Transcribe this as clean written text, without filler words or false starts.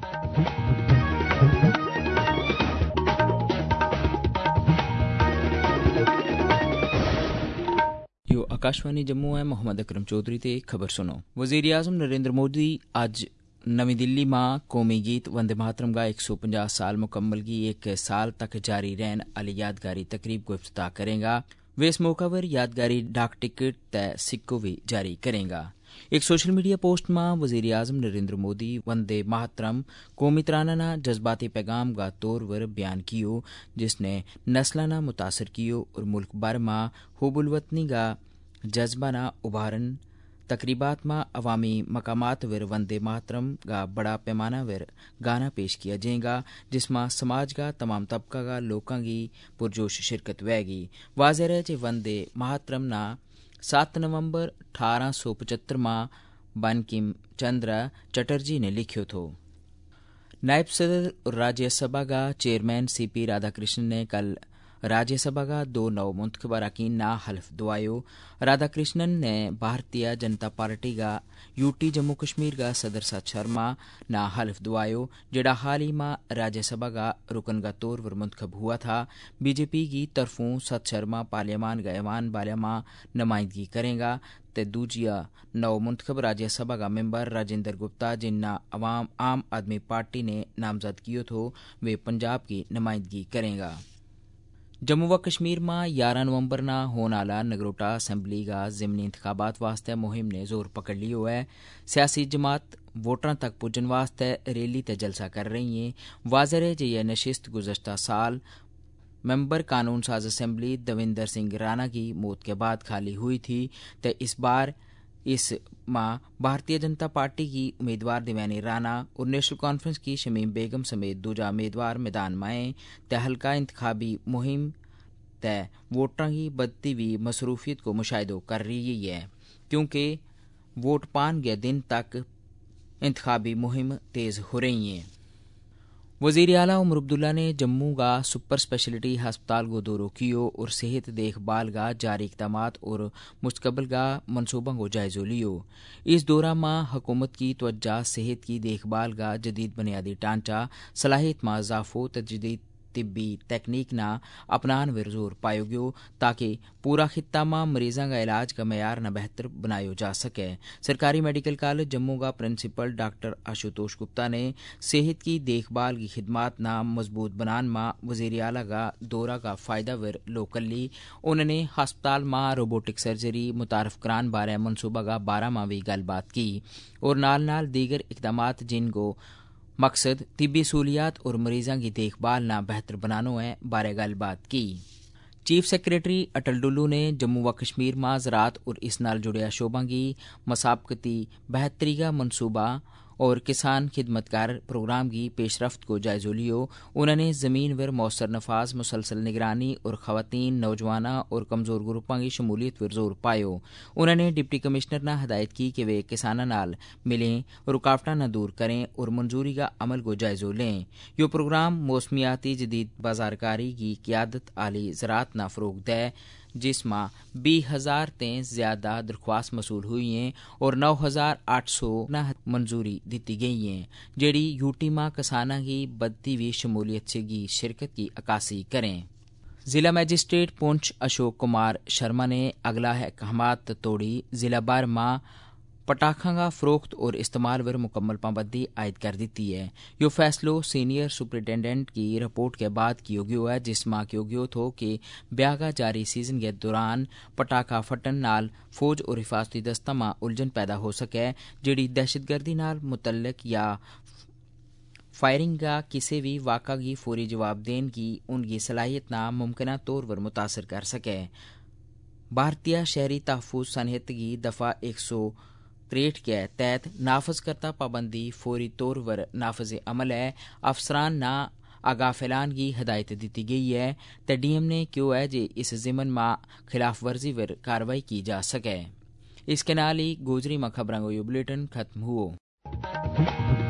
यो आकाशवाणी जम्मू है। मोहम्मद अकरम चौधरी ते खबर सुनो। वज़ीर आज़म नरेंद्र मोदी अज नवी दिल्ली में कौमी गीत वंदे मातरम का 150 साल मुकम्मल की एक साल तक जारी रहन वाली यादगारी तकरीब को इफ्तिताह करेगा। वे इस मौका पर यादगारी डाक टिकट तय सिक्को भी जारी करेगा। एक सोशल मीडिया पोस्ट में वज़ीर आज़म नरेंद्र मोदी वंदे मातरम कौमी तराना जज्बाती पैगाम का तौर पर बयान कियो, जिसने नस्लाना मुतासर कियो और मुल्क भर में हुब्बुल वतनी का जज्बा ना उभारन। तकरीबात में अवामी मकामात वर वंदे मातरम का बड़ा पैमाना वर गाना पेश किया जाएगा, जिसमें समाज का तमाम तबका का लोगों की पुरजोश शिरकत होगी। वाज़ेह है कि वंदे मातरम ना 7 नवंबर 1875 में बंकिम चंद्र चटर्जी ने लिखियो थो। नायब सदर और राज्यसभा का चेयरमैन CP राधाकृष्णन ने कल राज्यसभा का 2 नव मुंतखब अरकान ना हल्फ दुआयो। राधाकृष्णन ने भारतीय जनता पार्टी का UT जम्मू कश्मीर का सदर सत शर्मा ना हल्फ दुआयो, जेड़ा हाल ही में राज्यसभा का रुकन का तौर पर मुंतखब हुआ था। BJP की तरफों सत शर्मा पार्लियामान का ऐवान बालियामा नुमाइंदगी करेगा ते दूजिया नव मुंतखब राज्यसभा का मेंबर राजेंद्र गुप्ता, जिन्ना आम आदमी पार्टी ने नामजद कियो थो, वे पंजाब की नुमाइंदगी करेगा। जम्मू व कश्मीर में 11 नवंबर ना होने वाला नगरोटा असम्बली का ज़िमनी इंतखाबात वास्ते मुहिम ने जोर पकड़ लियो है। सियासी जमात वोटरां तक पुजन वास्ते रैली ते जलसा कर रही है। वाज़ेह है कि यह नशिस्त गुज़श्ता साल मेंबर कानून साज असम्बली दविंदर सिंह राणा की मौत के बाद खाली हुई थी, तो इस बार इस माह भारतीय जनता पार्टी की उम्मीदवार देवयानी राणा और नेशनल कॉन्फ्रेंस की शमीम बेगम समेत दूजा उम्मीदवार मैदान में आए। ते हल्का इंतखाबी मुहिम तय वोटरां की बढ़ती हुई मसरूफियत को मुशाहिदा कर रही है, क्योंकि वोट पान के दिन तक इंतखाबी मुहिम तेज हो रही है। वज़ीर आला उमर अब्दुल्ला ने जम्मू का सुपर स्पेशलिटी हस्पताल को दौरो कियो और सेहत देखभाल का जारी इक़दामात और मुस्तकबिल का मनसूबा को जायज़ो लियो। इस दौरा में हुकूमत की तवज्जो सेहत की देखभाल का जदीद बुनियादी ढांचा, सलाहियत में इजाफो ते जदीद तिब्बी तकनीक ना अपनान वर जोर पायो गयो, ताकि पूरा खित्ता में मरीजों का इलाज का मयार न बेहतर बनायो जा सके। सरकारी मेडिकल कॉलेज जम्मू का प्रिंसिपल डॉक्टर आशुतोष गुप्ता ने सेहत की देखभाल की खिदमात ना मजबूत बनान में वज़ीर आला का दौरा का फायदा वर लोकल ली। उन्होंने हस्पताल में रोबोटिक सर्जरी मुतारफ करान बारे मनसूबा का 12 माह भी गलबात की और नाल नाल दीगर इकदामात जिनको मकसद तिब्बी सहूलियात और मरीजों की देखभाल ना बेहतर बनानो है बारे गलबात की। चीफ सेक्रेटरी अटल डुल्लू ने जम्मू व कश्मीर में ज़राअत और इस नाल जुड़िया शोबों की मसाबकती बेहतरी का मनसूबा और किसान खिदमतकार प्रोग्राम की पेशरफ्त को जायज़ो लियो। उन्होंने ज़मीन वर मौसर नफाज मुसलसल निगरानी और ख़वातीन, नौजवाना और कमज़ोर ग्रुपों की शमूलियत वर जोर पायो। उन्होंने डिप्टी कमिश्नर ने हदायत की कि वे किसानों नाल मिलें, रुकावटां न दूर करें और मंजूरी का अमल को जायज़ो लें। यो प्रोग्राम मौसमियाती जदीद बाजारकारी की क़ियादत आली ज़राअत ना फ़रोग़ दे, जिसमें 20,000 ते ज्यादा दरख्वास्त मसूल हुई हैं और 9,800 मंजूरी दी गई हैं, जेड़ी यूटी में किसाना की बढ़ती हुई शमूलियत से की शिरकत की अक्कासी करें। जिला मजिस्ट्रेट पुंछ अशोक कुमार शर्मा ने अगला अहकामात तोड़ी जिला भर में पटाखा का फरोख्त और इस्तेमाल पर मुकम्मल पाबंदी आयद कर दी है। यो फैसलो सीनियर सुपरिटेंडेंट की रिपोर्ट के बाद किया गया है, जिसमें किया गया थो कि ब्याह का जारी सीजन के दौरान पटाखा फटन नाल फौज और हिफाजती दस्ता में उलझन पैदा हो सके, जिहड़ी दहशतगर्दी नाल मुतल्लिक या फायरिंग का किसी भी वाक़ा की फौरी जवाब देने की उनकी सलाहियत ना मुमकिन तौर पर मुतासर कर सके। भारतीय शहरी तहफ़्फ़ुज़ सनहत की दफ़ा 163 के तहत नाफज करता पाबंदी फौरी तौर पर नाफज अमल है। अफसरान ना आगाह फैलान की हदायत दी गई है तो DM ने क्यों है जे इस ज़िमन में खिलाफ वर्जी पर कार्रवाई की जा सके। इसके नाल ही गोजरी में खबरों को बुलेटिन खत्म हुआ।